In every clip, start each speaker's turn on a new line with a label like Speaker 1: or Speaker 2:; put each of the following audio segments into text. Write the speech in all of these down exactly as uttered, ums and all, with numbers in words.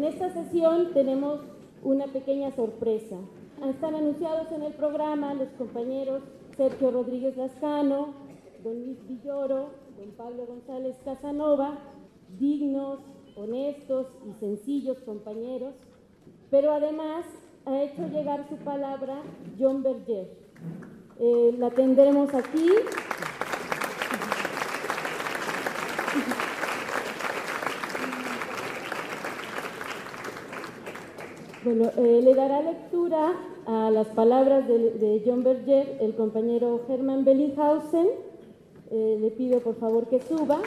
Speaker 1: esta sesión tenemos una pequeña sorpresa. Están anunciados en el programa los compañeros Sergio Rodríguez Lascano, don Luis Villoro, don Pablo González Casanova, dignos, honestos y sencillos compañeros, pero además ha hecho llegar su palabra John Berger. Eh, la tendremos aquí. Bueno, eh, le dará lectura a las palabras de, de John Berger el compañero Hermann Bellinghausen. Eh, le pido por favor que suba.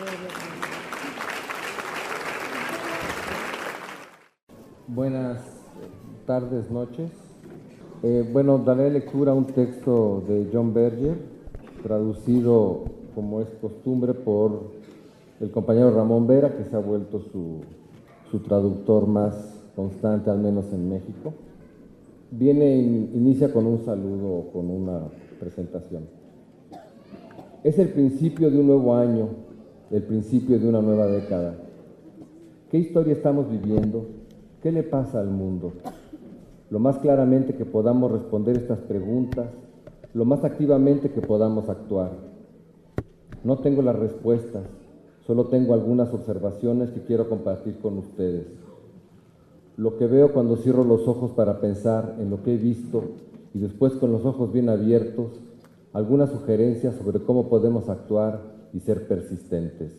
Speaker 2: Buenas tardes, noches. Eh, bueno, daré lectura a un texto de John Berger, traducido, como es costumbre, por el compañero Ramón Vera, que se ha vuelto su, su traductor más constante, al menos en México. Viene, in, inicia con un saludo, con una presentación. Es el principio de un nuevo año, el principio de una nueva década. ¿Qué historia estamos viviendo? ¿Qué le pasa al mundo? Lo más claramente que podamos responder estas preguntas, lo más activamente que podamos actuar. No tengo las respuestas, solo tengo algunas observaciones que quiero compartir con ustedes. Lo que veo cuando cierro los ojos para pensar en lo que he visto y después con los ojos bien abiertos, algunas sugerencias sobre cómo podemos actuar y ser persistentes.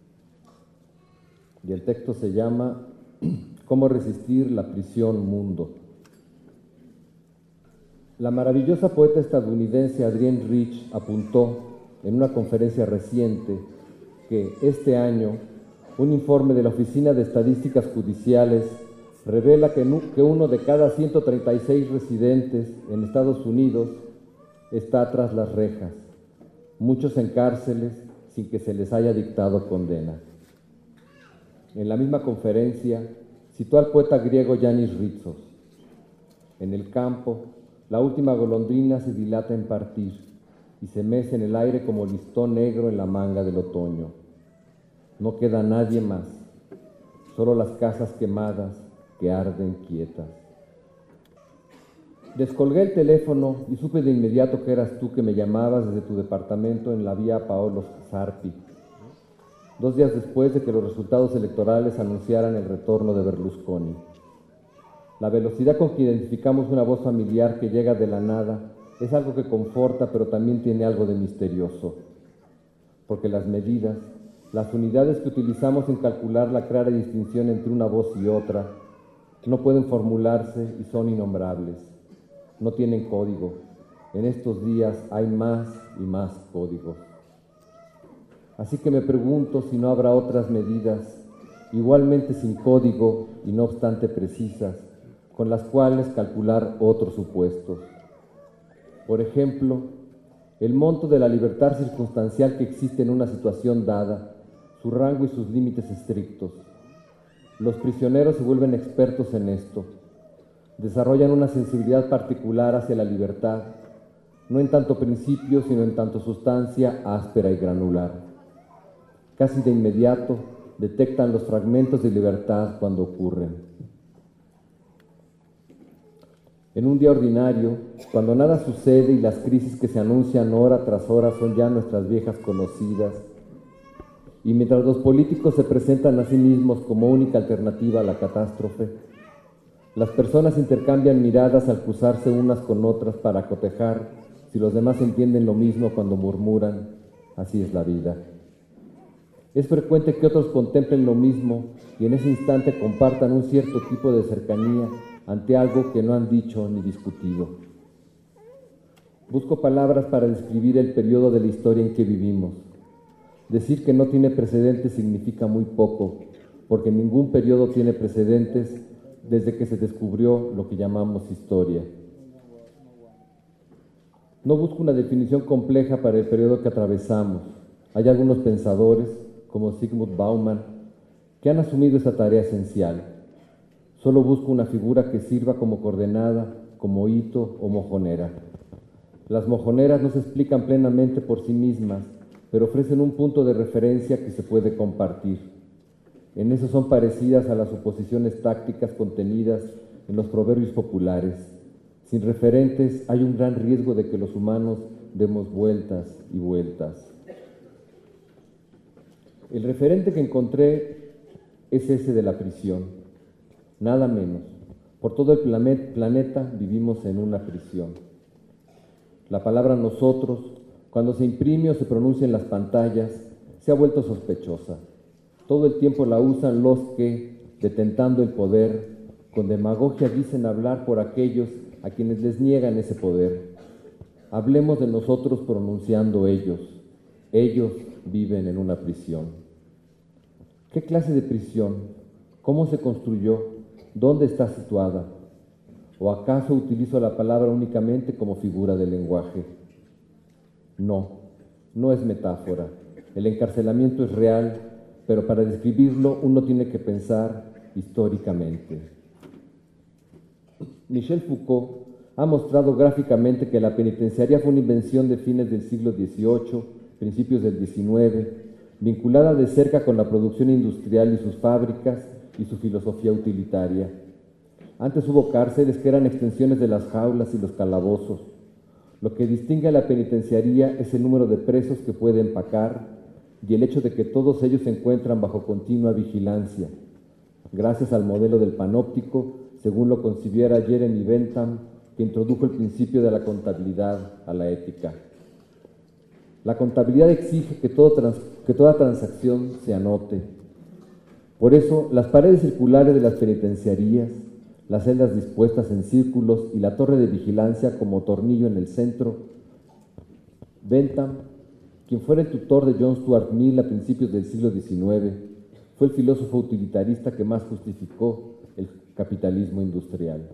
Speaker 2: Y el texto se llama ¿Cómo resistir la prisión mundo? La maravillosa poeta estadounidense Adrienne Rich apuntó en una conferencia reciente que este año un informe de la Oficina de Estadísticas Judiciales revela que uno de cada ciento treinta y seis residentes en Estados Unidos está tras las rejas, muchos en cárceles sin que se les haya dictado condena. En la misma conferencia citó al poeta griego Yanis Ritsos. En el campo, la última golondrina se dilata en partir y se mece en el aire como listón negro en la manga del otoño. No queda nadie más, solo las casas quemadas que arden quietas. Descolgué el teléfono y supe de inmediato que eras tú que me llamabas desde tu departamento en la vía Paolo Sarpi, dos días después de que los resultados electorales anunciaran el retorno de Berlusconi. La velocidad con que identificamos una voz familiar que llega de la nada es algo que conforta, pero también tiene algo de misterioso, porque las medidas, las unidades que utilizamos en calcular la clara distinción entre una voz y otra, no pueden formularse y son innombrables. No tienen código. En estos días hay más y más códigos. Así que me pregunto si no habrá otras medidas, igualmente sin código y no obstante precisas, con las cuales calcular otros supuestos. Por ejemplo, el monto de la libertad circunstancial que existe en una situación dada, su rango y sus límites estrictos. Los prisioneros se vuelven expertos en esto. Desarrollan una sensibilidad particular hacia la libertad, no en tanto principio, sino en tanto sustancia áspera y granular. Casi de inmediato detectan los fragmentos de libertad cuando ocurren. En un día ordinario, cuando nada sucede y las crisis que se anuncian hora tras hora son ya nuestras viejas conocidas, y mientras los políticos se presentan a sí mismos como única alternativa a la catástrofe, las personas intercambian miradas al cruzarse unas con otras para cotejar si los demás entienden lo mismo cuando murmuran, así es la vida. Es frecuente que otros contemplen lo mismo y en ese instante compartan un cierto tipo de cercanía ante algo que no han dicho ni discutido. Busco palabras para describir el periodo de la historia en que vivimos. Decir que no tiene precedentes significa muy poco, porque ningún periodo tiene precedentes desde que se descubrió lo que llamamos historia. No busco una definición compleja para el periodo que atravesamos. Hay algunos pensadores, como Zygmunt Bauman, que han asumido esta tarea esencial. Solo busco una figura que sirva como coordenada, como hito o mojonera. Las mojoneras no se explican plenamente por sí mismas, pero ofrecen un punto de referencia que se puede compartir. En eso son parecidas a las suposiciones tácticas contenidas en los proverbios populares. Sin referentes hay un gran riesgo de que los humanos demos vueltas y vueltas. El referente que encontré es ese de la prisión, nada menos. Por todo el planeta vivimos en una prisión. La palabra nosotros, cuando se imprime o se pronuncia en las pantallas, se ha vuelto sospechosa. Todo el tiempo la usan los que, detentando el poder, con demagogia dicen hablar por aquellos a quienes les niegan ese poder. Hablemos de nosotros pronunciando ellos. Ellos viven en una prisión. ¿Qué clase de prisión? ¿Cómo se construyó? ¿Dónde está situada? ¿O acaso utilizo la palabra únicamente como figura de lenguaje? No, no es metáfora. El encarcelamiento es real, pero para describirlo uno tiene que pensar históricamente. Michel Foucault ha mostrado gráficamente que la penitenciaría fue una invención de fines del siglo dieciocho, principios del diecinueve, vinculada de cerca con la producción industrial y sus fábricas y su filosofía utilitaria. Antes hubo cárceles que eran extensiones de las jaulas y los calabozos. Lo que distingue a la penitenciaría es el número de presos que puede empacar y el hecho de que todos ellos se encuentran bajo continua vigilancia, gracias al modelo del panóptico, según lo concibiera Jeremy Bentham, que introdujo el principio de la contabilidad a la ética. La contabilidad exige que, todo trans, que toda transacción se anote. Por eso, las paredes circulares de las penitenciarías, las celdas dispuestas en círculos y la torre de vigilancia como tornillo en el centro. Bentham, quien fuera el tutor de John Stuart Mill a principios del siglo diecinueve, fue el filósofo utilitarista que más justificó el capitalismo industrial.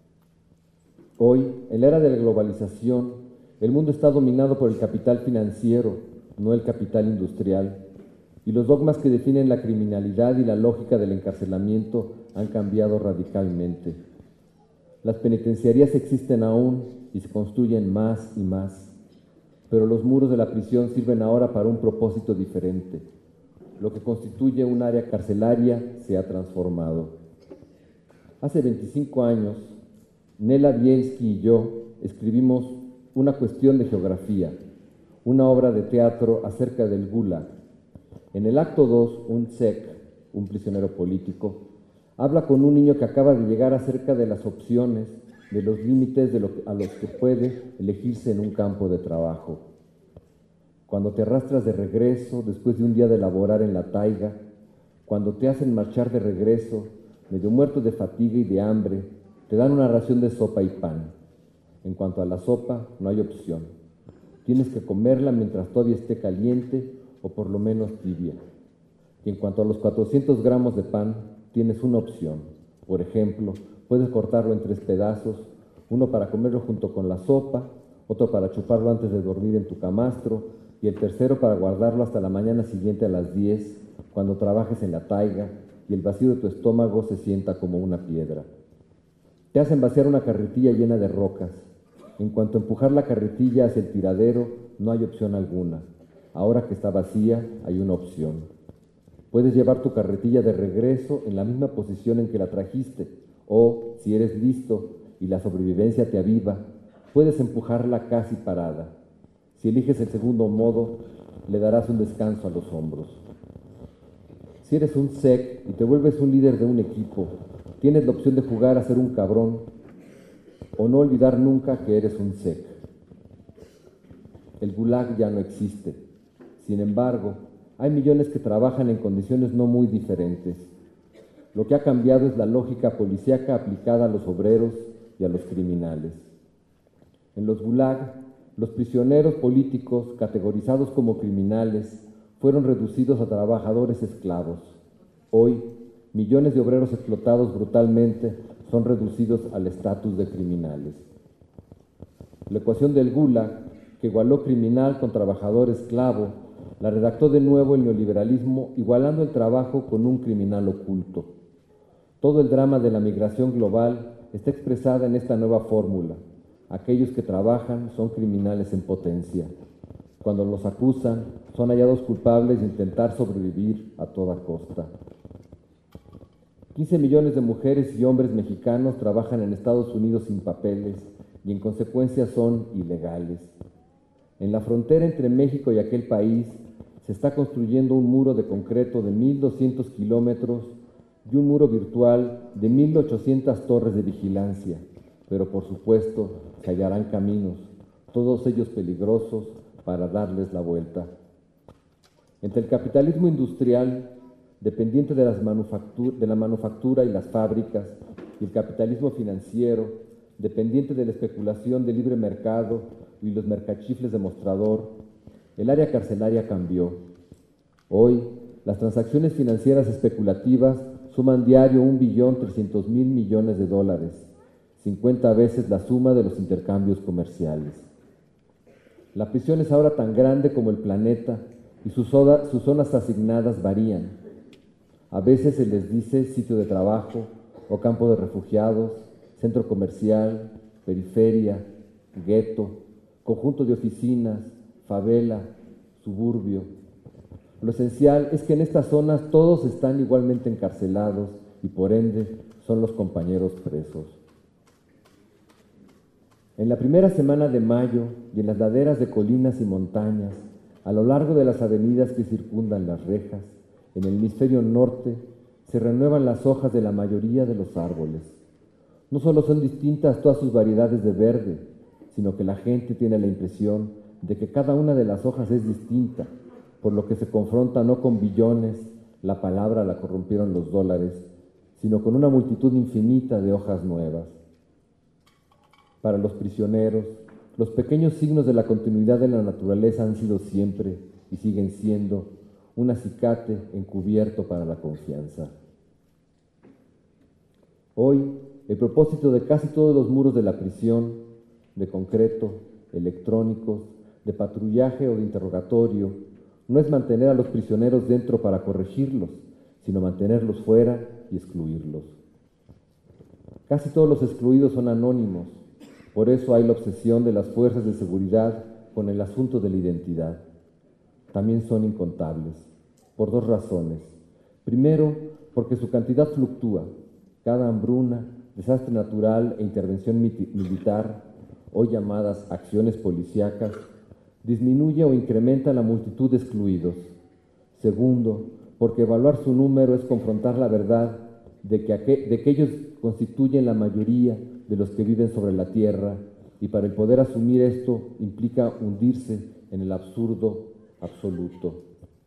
Speaker 2: Hoy, en la era de la globalización, el mundo está dominado por el capital financiero, no el capital industrial, y los dogmas que definen la criminalidad y la lógica del encarcelamiento han cambiado radicalmente. Las penitenciarías existen aún y se construyen más y más, pero los muros de la prisión sirven ahora para un propósito diferente. Lo que constituye un área carcelaria se ha transformado. Hace veinticinco años, Nela Bielski y yo escribimos Una cuestión de geografía, una obra de teatro acerca del Gulag. En el acto dos, un zec, un prisionero político, habla con un niño que acaba de llegar acerca de las opciones, de los límites de lo que, a los que puede elegirse en un campo de trabajo. Cuando te arrastras de regreso después de un día de laborar en la taiga, cuando te hacen marchar de regreso, medio muerto de fatiga y de hambre, te dan una ración de sopa y pan. En cuanto a la sopa, no hay opción. Tienes que comerla mientras todavía esté caliente o por lo menos tibia. Y en cuanto a los cuatrocientos gramos de pan, tienes una opción. Por ejemplo, puedes cortarlo en tres pedazos, uno para comerlo junto con la sopa, otro para chuparlo antes de dormir en tu camastro y el tercero para guardarlo hasta la mañana siguiente a las diez, cuando trabajes en la taiga y el vacío de tu estómago se sienta como una piedra. Te hacen vaciar una carretilla llena de rocas. En cuanto a empujar la carretilla hacia el tiradero, no hay opción alguna. Ahora que está vacía, hay una opción. Puedes llevar tu carretilla de regreso en la misma posición en que la trajiste, o, si eres listo y la sobrevivencia te aviva, puedes empujarla casi parada. Si eliges el segundo modo, le darás un descanso a los hombros. Si eres un zec y te vuelves un líder de un equipo, tienes la opción de jugar a ser un cabrón o no olvidar nunca que eres un zec. El Gulag ya no existe. Sin embargo, hay millones que trabajan en condiciones no muy diferentes. Lo que ha cambiado es la lógica policíaca aplicada a los obreros y a los criminales. En los Gulag, los prisioneros políticos, categorizados como criminales, fueron reducidos a trabajadores esclavos. Hoy, millones de obreros explotados brutalmente son reducidos al estatus de criminales. La ecuación del Gulag, que igualó criminal con trabajador esclavo, la redactó de nuevo el neoliberalismo, igualando el trabajo con un criminal oculto. Todo el drama de la migración global está expresada en esta nueva fórmula. Aquellos que trabajan son criminales en potencia. Cuando los acusan, son hallados culpables de intentar sobrevivir a toda costa. quince millones de mujeres y hombres mexicanos trabajan en Estados Unidos sin papeles y en consecuencia son ilegales. En la frontera entre México y aquel país se está construyendo un muro de concreto de mil doscientos kilómetros y un muro virtual de mil ochocientas torres de vigilancia, pero por supuesto se hallarán caminos, todos ellos peligrosos, para darles la vuelta. Entre el capitalismo industrial, dependiente de, las manufactur- de la manufactura y las fábricas, y el capitalismo financiero, dependiente de la especulación de libre mercado y los mercachifles de mostrador, el área carcelaria cambió. Hoy, las transacciones financieras especulativas suman diario un billón trescientos mil millones de dólares, cincuenta veces la suma de los intercambios comerciales. La prisión es ahora tan grande como el planeta y sus, zonas, sus zonas asignadas varían. A veces se les dice sitio de trabajo o campo de refugiados, centro comercial, periferia, gueto, conjunto de oficinas, favela, suburbio. Lo esencial es que en estas zonas todos están igualmente encarcelados y por ende son los compañeros presos. En la primera semana de mayo y en las laderas de colinas y montañas, a lo largo de las avenidas que circundan las rejas, en el hemisferio norte, se renuevan las hojas de la mayoría de los árboles. No solo son distintas todas sus variedades de verde, sino que la gente tiene la impresión de que cada una de las hojas es distinta, por lo que se confronta no con billones, la palabra la corrompieron los dólares, sino con una multitud infinita de hojas nuevas. Para los prisioneros, los pequeños signos de la continuidad de la naturaleza han sido siempre y siguen siendo un acicate encubierto para la confianza. Hoy, el propósito de casi todos los muros de la prisión, de concreto, electrónicos, de patrullaje o de interrogatorio, no es mantener a los prisioneros dentro para corregirlos, sino mantenerlos fuera y excluirlos. Casi todos los excluidos son anónimos, por eso hay la obsesión de las fuerzas de seguridad con el asunto de la identidad. También son incontables, por dos razones. Primero, porque su cantidad fluctúa. Cada hambruna, desastre natural e intervención militar, hoy llamadas acciones policíacas, disminuye o incrementa la multitud de excluidos. Segundo, porque evaluar su número es confrontar la verdad de que, aqu- de que ellos constituyen la mayoría de los que viven sobre la tierra, y para el poder asumir esto implica hundirse en el absurdo absoluto.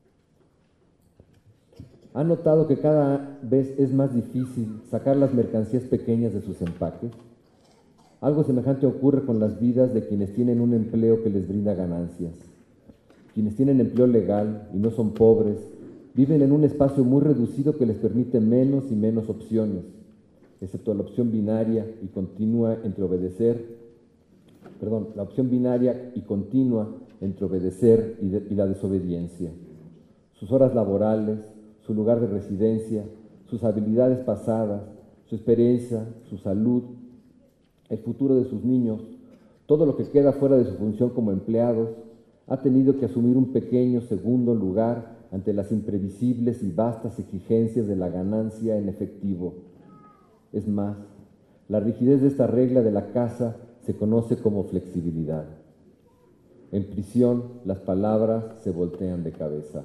Speaker 2: ¿Ha notado que cada vez es más difícil sacar las mercancías pequeñas de sus empaques? Algo semejante ocurre con las vidas de quienes tienen un empleo que les brinda ganancias. Quienes tienen empleo legal y no son pobres, viven en un espacio muy reducido que les permite menos y menos opciones, excepto la opción binaria y continua entre obedecer, perdón, la opción binaria y continua entre obedecer y, de, y la desobediencia. Sus horas laborales, su lugar de residencia, sus habilidades pasadas, su experiencia, su salud, el futuro de sus niños, todo lo que queda fuera de su función como empleados, ha tenido que asumir un pequeño segundo lugar ante las imprevisibles y vastas exigencias de la ganancia en efectivo. Es más, la rigidez de esta regla de la casa se conoce como flexibilidad. En prisión, las palabras se voltean de cabeza.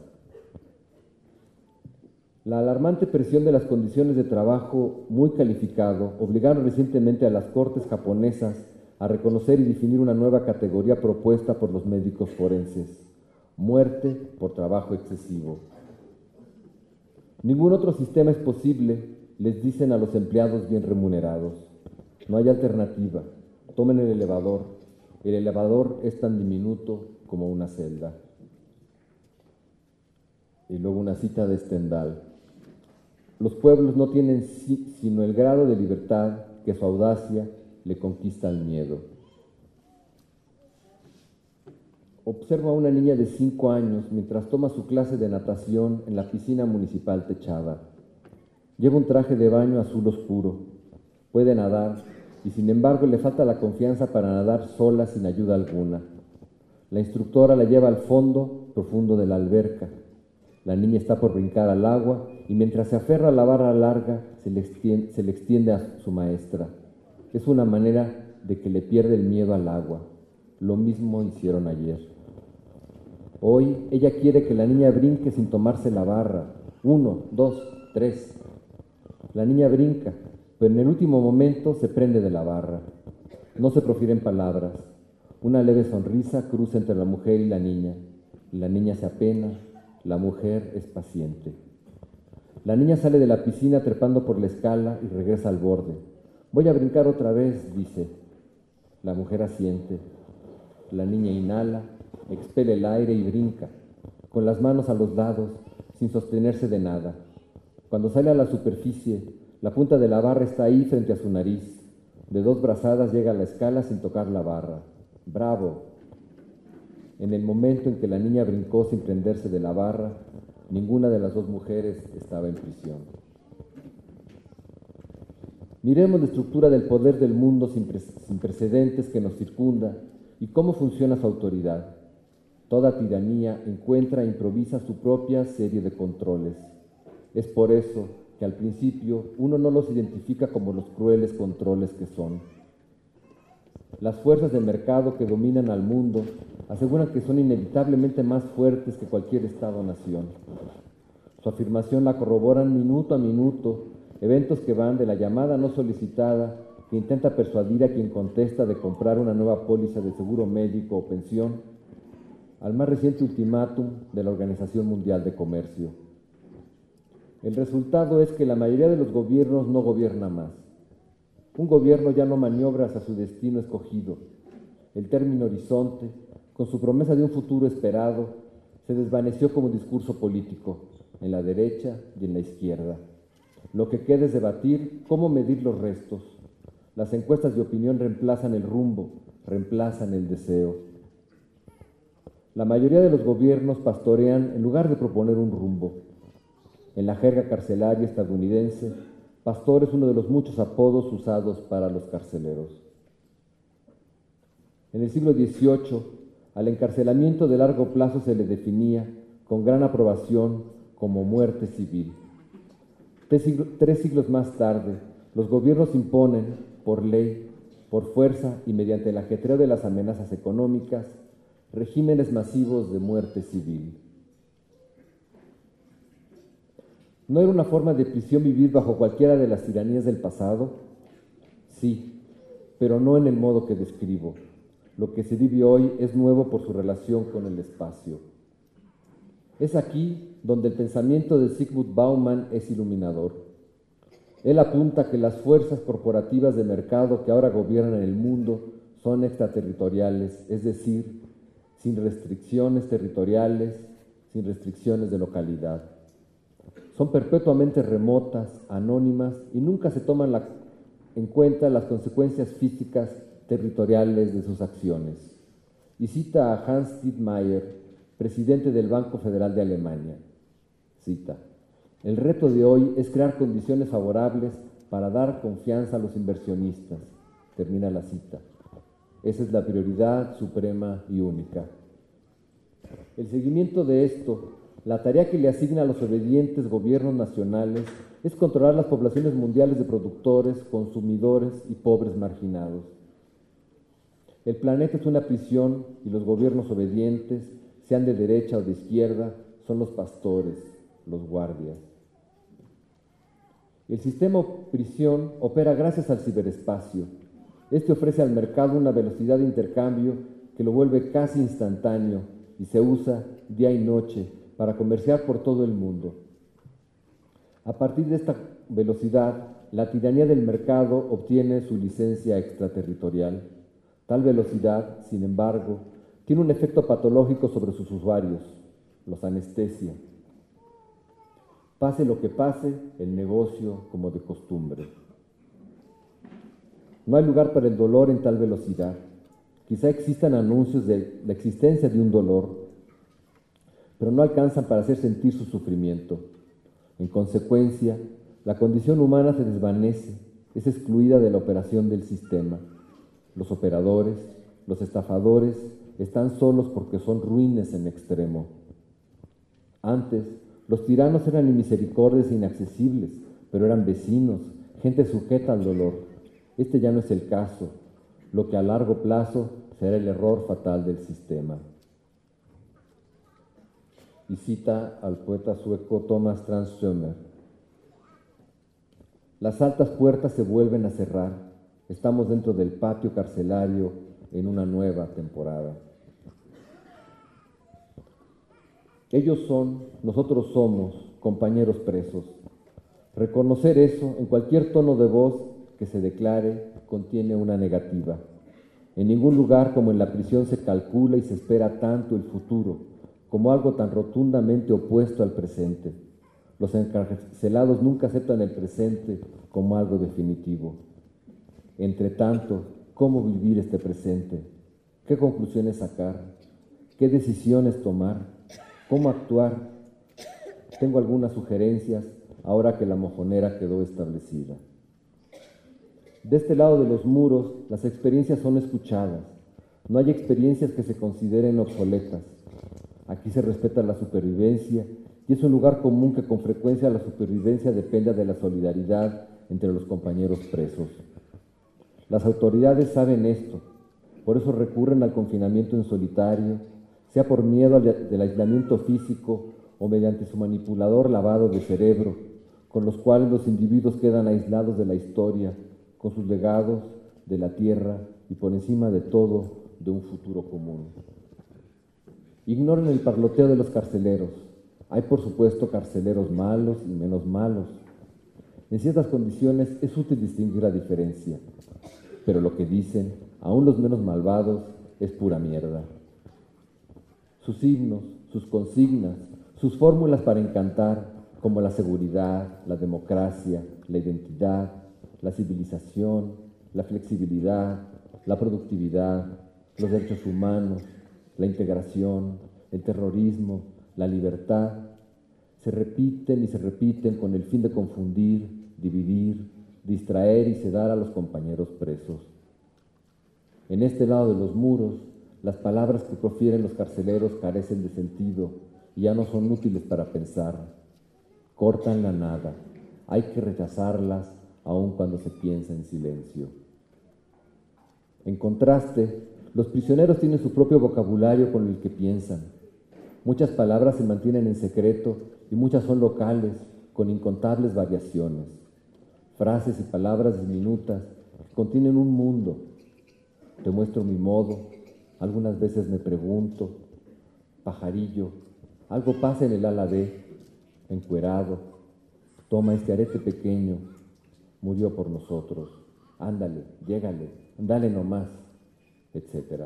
Speaker 2: La alarmante presión de las condiciones de trabajo muy calificado obligaron recientemente a las cortes japonesas a reconocer y definir una nueva categoría propuesta por los médicos forenses: muerte por trabajo excesivo. Ningún otro sistema es posible, les dicen a los empleados bien remunerados. No hay alternativa. Tomen el elevador. El elevador es tan diminuto como una celda. Y luego una cita de Stendhal. Los pueblos no tienen si, sino el grado de libertad que su audacia le conquista al miedo. Observo a una niña de cinco años mientras toma su clase de natación en la piscina municipal techada. Lleva un traje de baño azul oscuro. Puede nadar y sin embargo le falta la confianza para nadar sola sin ayuda alguna. La instructora la lleva al fondo profundo de la alberca. La niña está por brincar al agua y mientras se aferra a la barra larga se le extiende, se le extiende a su maestra. Es una manera de que le pierde el miedo al agua. Lo mismo hicieron ayer. Hoy ella quiere que la niña brinque sin tomarse la barra. Uno, dos, tres. La niña brinca, pero en el último momento se prende de la barra. No se profieren palabras. Una leve sonrisa cruza entre la mujer y la niña. La niña se apena, la mujer es paciente. La niña sale de la piscina trepando por la escala y regresa al borde. Voy a brincar otra vez, dice. La mujer asiente. La niña inhala, expele el aire y brinca, con las manos a los lados, sin sostenerse de nada. Cuando sale a la superficie, la punta de la barra está ahí frente a su nariz. De dos brazadas llega a la escala sin tocar la barra. ¡Bravo! En el momento en que la niña brincó sin prenderse de la barra, ninguna de las dos mujeres estaba en prisión. Miremos la estructura del poder del mundo sin, pre sin precedentes que nos circunda y cómo funciona su autoridad. Toda tiranía encuentra e improvisa su propia serie de controles. Es por eso que al principio uno no los identifica como los crueles controles que son. Las fuerzas de mercado que dominan al mundo aseguran que son inevitablemente más fuertes que cualquier Estado o nación. Su afirmación la corroboran minuto a minuto eventos que van de la llamada no solicitada que intenta persuadir a quien contesta de comprar una nueva póliza de seguro médico o pensión, al más reciente ultimátum de la Organización Mundial de Comercio. El resultado es que la mayoría de los gobiernos no gobierna más. Un gobierno ya no maniobra hacia su destino escogido. El término horizonte, con su promesa de un futuro esperado, se desvaneció como discurso político, en la derecha y en la izquierda. Lo que queda es debatir cómo medir los restos. Las encuestas de opinión reemplazan el rumbo, reemplazan el deseo. La mayoría de los gobiernos pastorean en lugar de proponer un rumbo. En la jerga carcelaria estadounidense, pastor es uno de los muchos apodos usados para los carceleros. En el siglo dieciocho, al encarcelamiento de largo plazo se le definía, con gran aprobación, como muerte civil. Tres siglos, tres siglos más tarde, los gobiernos imponen, por ley, por fuerza y mediante el ajetreo de las amenazas económicas, regímenes masivos de muerte civil. ¿No era una forma de prisión vivir bajo cualquiera de las tiranías del pasado? Sí, pero no en el modo que describo. Lo que se vive hoy es nuevo por su relación con el espacio. Es aquí donde el pensamiento de Zygmunt Bauman es iluminador. Él apunta que las fuerzas corporativas de mercado que ahora gobiernan el mundo son extraterritoriales, es decir, sin restricciones territoriales, sin restricciones de localidad. Son perpetuamente remotas, anónimas y nunca se toman la, en cuenta las consecuencias físicas territoriales de sus acciones. Y cita a Hans Dittmeier, presidente del Banco Federal de Alemania. Cita: el reto de hoy es crear condiciones favorables para dar confianza a los inversionistas. Termina la cita. Esa es la prioridad suprema y única. El seguimiento de esto, la tarea que le asigna a los obedientes gobiernos nacionales, es controlar las poblaciones mundiales de productores, consumidores y pobres marginados. El planeta es una prisión y los gobiernos obedientes, sean de derecha o de izquierda, son los pastores, los guardias. El sistema prisión opera gracias al ciberespacio. Este ofrece al mercado una velocidad de intercambio que lo vuelve casi instantáneo y se usa día y noche para comerciar por todo el mundo. A partir de esta velocidad, la tiranía del mercado obtiene su licencia extraterritorial. Tal velocidad, sin embargo, tiene un efecto patológico sobre sus usuarios, los anestesia. Pase lo que pase, el negocio como de costumbre. No hay lugar para el dolor en tal velocidad. Quizá existan anuncios de la existencia de un dolor, pero no alcanzan para hacer sentir su sufrimiento. En consecuencia, la condición humana se desvanece, es excluida de la operación del sistema. Los operadores, los estafadores, están solos porque son ruines en extremo. Antes, Los tiranos eran inmisericordios e inaccesibles, pero eran vecinos, gente sujeta al dolor. Este ya no es el caso, lo que a largo plazo será el error fatal del sistema. Y cita al poeta sueco Thomas Tranströmer. Las altas puertas se vuelven a cerrar. Estamos dentro del patio carcelario en una nueva temporada. Ellos son, nosotros somos, compañeros presos. Reconocer eso en cualquier tono de voz que se declare contiene una negativa. En ningún lugar como en la prisión se calcula y se espera tanto el futuro, como algo tan rotundamente opuesto al presente. Los encarcelados nunca aceptan el presente como algo definitivo. Entre tanto, ¿cómo vivir este presente? ¿Qué conclusiones sacar? ¿Qué decisiones tomar? ¿Cómo actuar? Tengo algunas sugerencias ahora que la mojonera quedó establecida. De este lado de los muros, las experiencias son escuchadas. No hay experiencias que se consideren obsoletas. Aquí se respeta la supervivencia y es un lugar común que con frecuencia la supervivencia depende de la solidaridad entre los compañeros presos. Las autoridades saben esto, por eso recurren al confinamiento en solitario, sea por miedo del aislamiento físico o mediante su manipulador lavado de cerebro, con los cuales los individuos quedan aislados de la historia, con sus legados, de la tierra y por encima de todo, de un futuro común. Ignoren el parloteo de los carceleros. Hay, por supuesto, carceleros malos y menos malos. En ciertas condiciones es útil distinguir la diferencia, pero lo que dicen, aún los menos malvados, es pura mierda. Sus himnos, sus consignas, sus fórmulas para encantar, como la seguridad, la democracia, la identidad, la civilización, la flexibilidad, la productividad, los derechos humanos, la integración, el terrorismo, la libertad, se repiten y se repiten con el fin de confundir, dividir, distraer y sedar a los compañeros presos. En este lado de los muros, las palabras que profieren los carceleros carecen de sentido y ya no son útiles para pensar. Cortan la nada. Hay que rechazarlas aun cuando se piensa en silencio. En contraste, los prisioneros tienen su propio vocabulario con el que piensan. Muchas palabras se mantienen en secreto y muchas son locales, con incontables variaciones. Frases y palabras diminutas que contienen un mundo. Te muestro mi modo, algunas veces me pregunto, pajarillo, algo pasa en el ala B, encuerado, toma este arete pequeño, murió por nosotros, ándale, llégale, dale nomás, etcétera.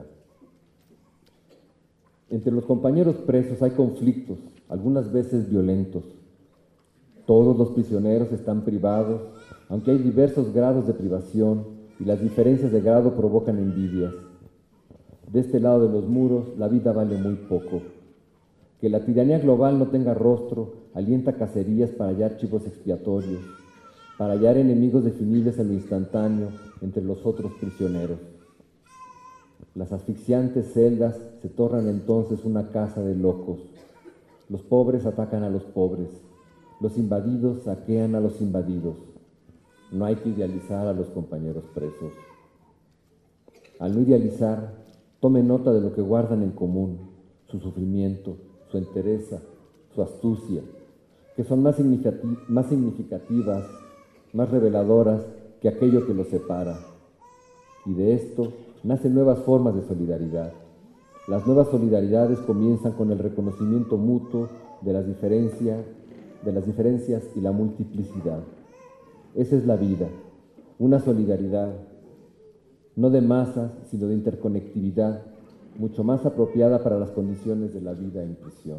Speaker 2: Entre los compañeros presos hay conflictos, algunas veces violentos. Todos los prisioneros están privados, aunque hay diversos grados de privación y las diferencias de grado provocan envidias. De este lado de los muros, la vida vale muy poco. Que la tiranía global no tenga rostro alienta cacerías para hallar chivos expiatorios, para hallar enemigos definibles en lo instantáneo entre los otros prisioneros. Las asfixiantes celdas se tornan entonces una casa de locos. Los pobres atacan a los pobres. Los invadidos saquean a los invadidos. No hay que idealizar a los compañeros presos. Al no idealizar, tome nota de lo que guardan en común, su sufrimiento, su entereza, su astucia, que son más significati- más significativas, más reveladoras que aquello que los separa. Y de esto nacen nuevas formas de solidaridad. Las nuevas solidaridades comienzan con el reconocimiento mutuo de las diferencias, de las diferencias y la multiplicidad. Esa es la vida, una solidaridad, no de masas, sino de interconectividad, mucho más apropiada para las condiciones de la vida en prisión.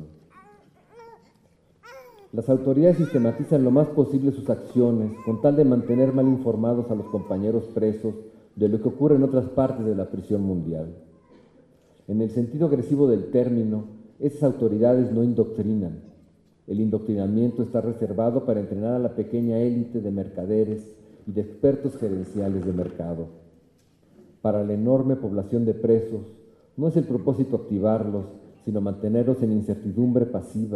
Speaker 2: Las autoridades sistematizan lo más posible sus acciones con tal de mantener mal informados a los compañeros presos de lo que ocurre en otras partes de la prisión mundial. En el sentido agresivo del término, esas autoridades no indoctrinan. El indoctrinamiento está reservado para entrenar a la pequeña élite de mercaderes y de expertos gerenciales de mercado. Para la enorme población de presos, no es el propósito activarlos, sino mantenerlos en incertidumbre pasiva,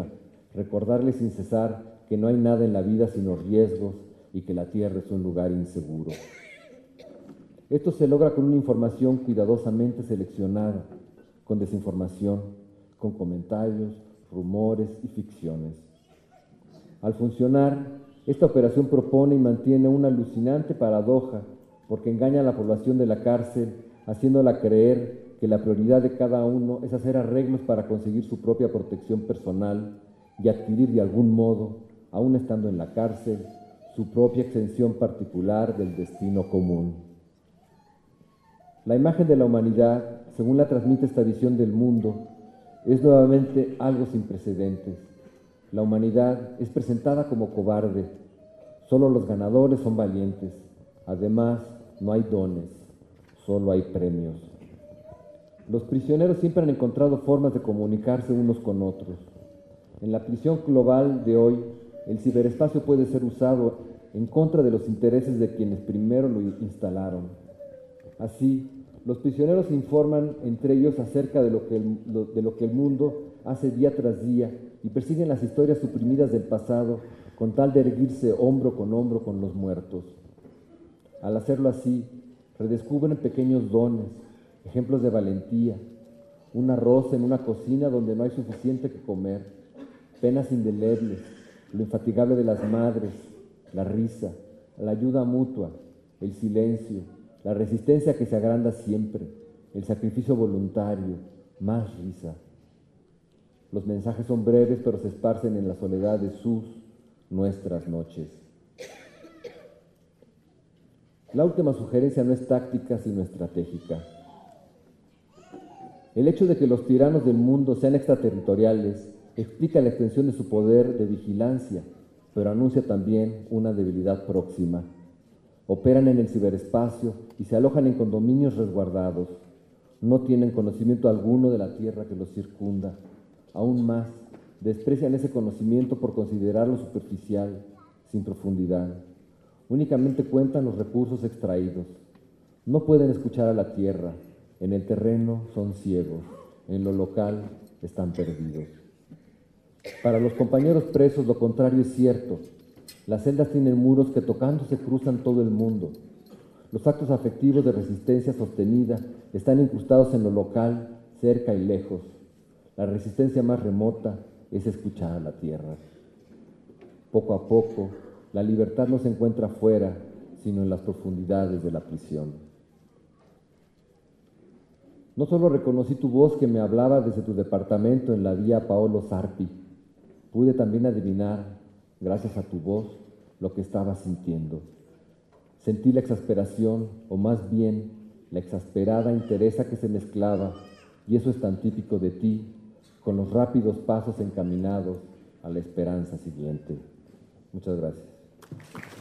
Speaker 2: recordarle sin cesar que no hay nada en la vida sino riesgos y que la tierra es un lugar inseguro. Esto se logra con una información cuidadosamente seleccionada, con desinformación, con comentarios, rumores y ficciones. Al funcionar, esta operación propone y mantiene una alucinante paradoja porque engaña a la población de la cárcel, haciéndola creer que la prioridad de cada uno es hacer arreglos para conseguir su propia protección personal y adquirir de algún modo, aún estando en la cárcel, su propia exención particular del destino común. La imagen de la humanidad, según la transmite esta visión del mundo, es nuevamente algo sin precedentes. La humanidad es presentada como cobarde. Solo los ganadores son valientes. Además, no hay dones, solo hay premios. Los prisioneros siempre han encontrado formas de comunicarse unos con otros. En la prisión global de hoy, el ciberespacio puede ser usado en contra de los intereses de quienes primero lo instalaron. Así, los prisioneros se informan entre ellos acerca de lo, que el, lo, de lo que el mundo hace día tras día y persiguen las historias suprimidas del pasado con tal de erguirse hombro con hombro con los muertos. Al hacerlo así, redescubren pequeños dones, ejemplos de valentía, una rosa en una cocina donde no hay suficiente que comer, penas indelebles, lo infatigable de las madres, la risa, la ayuda mutua, el silencio, la resistencia que se agranda siempre, el sacrificio voluntario, más risa. Los mensajes son breves, pero se esparcen en la soledad de sus, nuestras noches. La última sugerencia no es táctica, sino estratégica. El hecho de que los tiranos del mundo sean extraterritoriales explica la extensión de su poder de vigilancia, pero anuncia también una debilidad próxima. Operan en el ciberespacio y se alojan en condominios resguardados. No tienen conocimiento alguno de la tierra que los circunda. Aún más, desprecian ese conocimiento por considerarlo superficial, sin profundidad. Únicamente cuentan los recursos extraídos. No pueden escuchar a la tierra. En el terreno son ciegos. En lo local están perdidos. Para los compañeros presos lo contrario es cierto. Las celdas tienen muros que tocándose cruzan todo el mundo. Los actos afectivos de resistencia sostenida están incrustados en lo local, cerca y lejos. La resistencia más remota es escuchar a la tierra. Poco a poco, la libertad no se encuentra fuera, sino en las profundidades de la prisión. No solo reconocí tu voz que me hablaba desde tu departamento en la vía Paolo Sarpi, pude también adivinar, gracias a tu voz, lo que estabas sintiendo. Sentí la exasperación, o más bien, la exasperada entereza que se mezclaba, y eso es tan típico de ti, con los rápidos pasos encaminados a la esperanza siguiente. Muchas gracias.